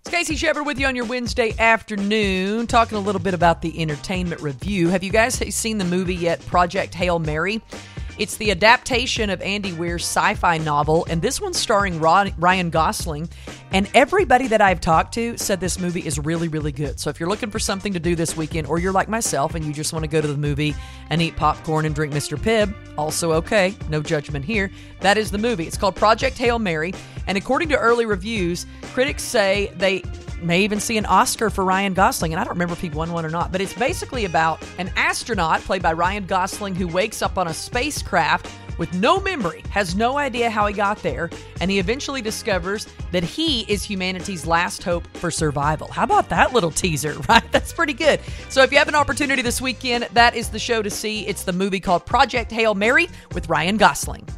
Casey Shepard with you on your Wednesday afternoon, talking a little bit about the entertainment review. Have you guys seen the movie yet, Project Hail Mary? It's the adaptation of Andy Weir's sci-fi novel, and this one's starring Ryan Gosling. And everybody that I've talked to said this movie is really, really good. So if you're looking for something to do this weekend, or you're like myself and you just want to go to the movie and eat popcorn and drink Mr. Pibb, also okay, no judgment here, that is the movie. It's called Project Hail Mary, and according to early reviews, critics say they may even see an Oscar for Ryan Gosling, and I don't remember if he won one or not, but it's basically about an astronaut played by Ryan Gosling who wakes up on a spacecraft with no memory, has no idea how he got there, and he eventually discovers that he is humanity's last hope for survival. How about that little teaser, right? That's pretty good. So if you have an opportunity this weekend, that is the show to see. It's the movie called Project Hail Mary with Ryan Gosling.